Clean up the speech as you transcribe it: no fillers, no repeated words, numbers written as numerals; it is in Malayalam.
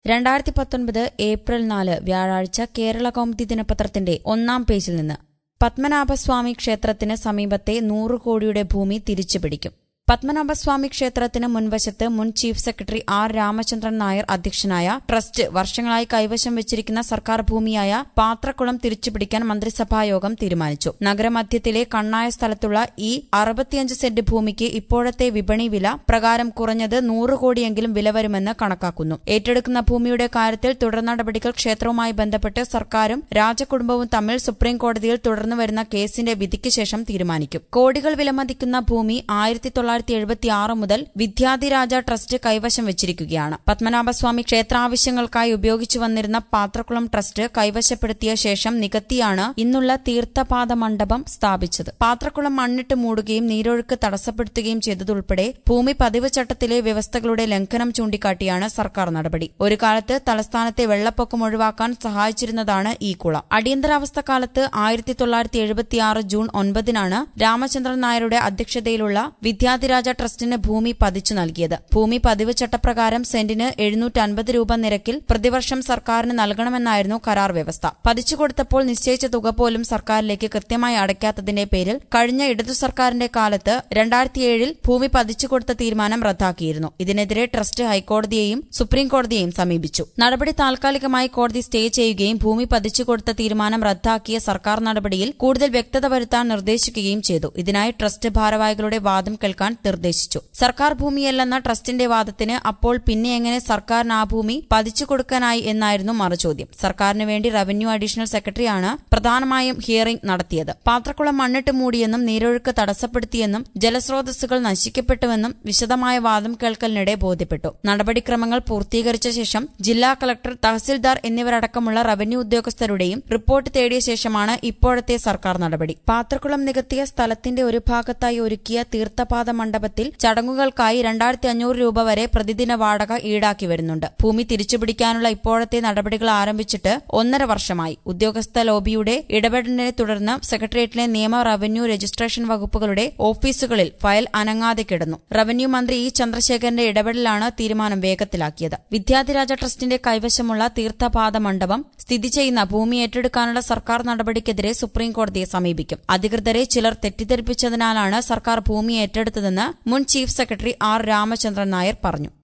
2019 ഏപ്രിൽ 4 വ്യാഴാഴ്ച കേരള കൗമുദി ദിനപത്രത്തിന്റെ 1-ാം പേജിൽ നിന്ന് പത്മനാഭസ്വാമി ക്ഷേത്രത്തിന് സമീപത്തെ 100 കോടിയുടെ ഭൂമി തിരിച്ചുപിടിക്കും. പത്മനാഭസ്വാമി ക്ഷേത്രത്തിന് മുൻവശത്ത് മുൻ chief secretary R Ramachandran Nair അധ്യക്ഷനായ ട്രസ്റ്റ് വർഷങ്ങളായി കൈവശം വെച്ചിരിക്കുന്ന സർക്കാർ ഭൂമിയായ പാത്രക്കുളം തിരിച്ചുപിടിക്കാൻ മന്ത്രിസഭായോഗം തീരുമാനിച്ചു. നഗരമധ്യത്തിലെ കണ്ണായ സ്ഥലത്തുള്ള ഈ 65 സെന്റ് ഭൂമിക്ക് ഇപ്പോഴത്തെ വിപണി വില പ്രകാരം കുറഞ്ഞത് 100 കോടിയെങ്കിലും വില വരുമെന്ന് കണക്കാക്കുന്നു. ഏറ്റെടുക്കുന്ന ഭൂമിയുടെ കാര്യത്തിൽ തുടർ നടപടികൾ ക്ഷേത്രവുമായി ബന്ധപ്പെട്ട് സർക്കാരും രാജകുടുംബവും തമ്മിൽ സുപ്രീംകോടതിയിൽ തുടർന്നു വരുന്ന കേസിന്റെ വിധിക്ക് ശേഷം തീരുമാനിക്കും. കോടികൾ വിലമതിക്കുന്ന ഭൂമി 1976 മുതൽ വിദ്യാധിരാജ ട്രസ്റ്റ് കൈവശം വെച്ചിരിക്കുകയാണ്. പത്മനാഭസ്വാമി ക്ഷേത്രാവശ്യങ്ങൾക്കായി ഉപയോഗിച്ചു വന്നിരുന്ന പാത്രക്കുളം ട്രസ്റ്റ് കൈവശപ്പെടുത്തിയ ശേഷം നികത്തിയാണ് ഇന്നുള്ള തീർത്ഥപാദ മണ്ഡപം സ്ഥാപിച്ചത്. പാത്രക്കുളം മണ്ണിട്ട് മൂടുകയും നീരൊഴുക്ക് തടസ്സപ്പെടുത്തുകയും ചെയ്തതുൾപ്പെടെ ഭൂമി പതിവ് ചട്ടത്തിലെ വ്യവസ്ഥകളുടെ ലംഘനം ചൂണ്ടിക്കാട്ടിയാണ് സർക്കാർ നടപടി. ഒരു കാലത്ത് തലസ്ഥാനത്തെ വെള്ളപ്പൊക്കം ഒഴിവാക്കാൻ സഹായിച്ചിരുന്നതാണ് ഈ കുളം. അടിയന്തരാവസ്ഥ കാലത്ത് 1976 ജൂൺ 9 രാമചന്ദ്രൻ നായരുടെ അധ്യക്ഷതയിലുള്ള വിദ്യാധിരാജ ട്രസ്റ്റിന് ഭൂമി പതിച്ചു നൽകിയത്. ഭൂമി പതിവ് ചട്ടപ്രകാരം സെന്റിന് 750 രൂപ നിരക്കിൽ പ്രതിവർഷം സർക്കാരിന് നൽകണമെന്നായിരുന്നു കരാർ വ്യവസ്ഥ. പതിച്ചു കൊടുത്തപ്പോൾ നിശ്ചയിച്ച തുക പോലും സർക്കാരിലേക്ക് കൃത്യമായി അടയ്ക്കാത്തതിന്റെ പേരിൽ കഴിഞ്ഞ ഇടതു സർക്കാരിന്റെ കാലത്ത് 2007 ഭൂമി പതിച്ചു കൊടുത്ത തീരുമാനം റദ്ദാക്കിയിരുന്നു. ഇതിനെതിരെ ട്രസ്റ്റ് ഹൈക്കോടതിയെയും സുപ്രീംകോടതിയെയും സമീപിച്ചു. നടപടി താൽക്കാലികമായി കോടതി സ്റ്റേ ചെയ്യുകയും ഭൂമി പതിച്ചു കൊടുത്ത തീരുമാനം റദ്ദാക്കിയ സർക്കാർ നടപടിയിൽ കൂടുതൽ വ്യക്തത വരുത്താൻ നിർദ്ദേശിക്കുകയും ചെയ്തു. ഇതിനായി ട്രസ്റ്റ് ഭാരവാഹികളുടെ വാദം കേൾക്കാൻ നിർദ്ദേശിച്ചു. സർക്കാർ ഭൂമിയല്ലെന്ന ട്രസ്റ്റിന്റെ വാദത്തിന് അപ്പോൾ പിന്നെ എങ്ങനെ സർക്കാരിന് ആ ഭൂമി പതിച്ചു കൊടുക്കാനായി എന്നായിരുന്നു മറുചോദ്യം. സർക്കാരിന് വേണ്ടി റവന്യൂ അഡീഷണൽ സെക്രട്ടറിയാണ് പ്രധാനമായും ഹിയറിംഗ് നടത്തിയത്. പാത്രക്കുളം മണ്ണിട്ട് മൂടിയെന്നും നീരൊഴുക്ക് തടസ്സപ്പെടുത്തിയെന്നും ജലസ്രോതസ്സുകൾ നശിക്കപ്പെട്ടുവെന്നും വിശദമായ വാദം കേൾക്കലിനിടെ ബോധ്യപ്പെട്ടു. നടപടിക്രമങ്ങൾ പൂർത്തീകരിച്ച ശേഷം ജില്ലാ കളക്ടർ, തഹസിൽദാർ എന്നിവരടക്കമുള്ള റവന്യൂ ഉദ്യോഗസ്ഥരുടെയും റിപ്പോർട്ട് തേടിയ ശേഷമാണ് ഇപ്പോഴത്തെ സർക്കാർ നടപടി. പാത്രക്കുളം നികത്തിയ സ്ഥലത്തിന്റെ ഒരു ഭാഗത്തായി ഒരുക്കിയ തീർത്ഥപാദ മണ്ഡപത്തിൽ ചടങ്ങുകൾക്കായി 2500 രൂപ വരെ പ്രതിദിന വാടക ഈടാക്കി വരുന്നുണ്ട്. ഭൂമി തിരിച്ചുപിടിക്കാനുള്ള ഇപ്പോഴത്തെ നടപടികൾ ആരംഭിച്ചിട്ട് 1.5 വർഷമായി. ഉദ്യോഗസ്ഥ ലോബിയുടെ ഇടപെടലിനെ തുടർന്ന് സെക്രട്ടേറിയറ്റിലെ നിയമ, റവന്യൂ, രജിസ്ട്രേഷൻ വകുപ്പുകളുടെ ഓഫീസുകളിൽ ഫയൽ അനങ്ങാതെ കിടന്നു. റവന്യൂ മന്ത്രി ഇ ചന്ദ്രശേഖരന്റെ ഇടപെടലാണ് തീരുമാനം വേഗത്തിലാക്കിയത്. വിദ്യാധിരാജ ട്രസ്റ്റിന്റെ കൈവശമുള്ള തീർത്ഥപാദ മണ്ഡപം സ്ഥിതി ചെയ്യുന്ന ഭൂമി ഏറ്റെടുക്കാനുള്ള സർക്കാർ നടപടിക്കെതിരെ സുപ്രീംകോടതിയെ സമീപിക്കും. അധികൃതരെ ചിലർ തെറ്റിദ്ധരിപ്പിച്ചതിനാലാണ് സർക്കാർ ഭൂമി ഏറ്റെടുത്തതെന്ന് മുൻ chief secretary R Ramachandran Nair പറഞ്ഞു.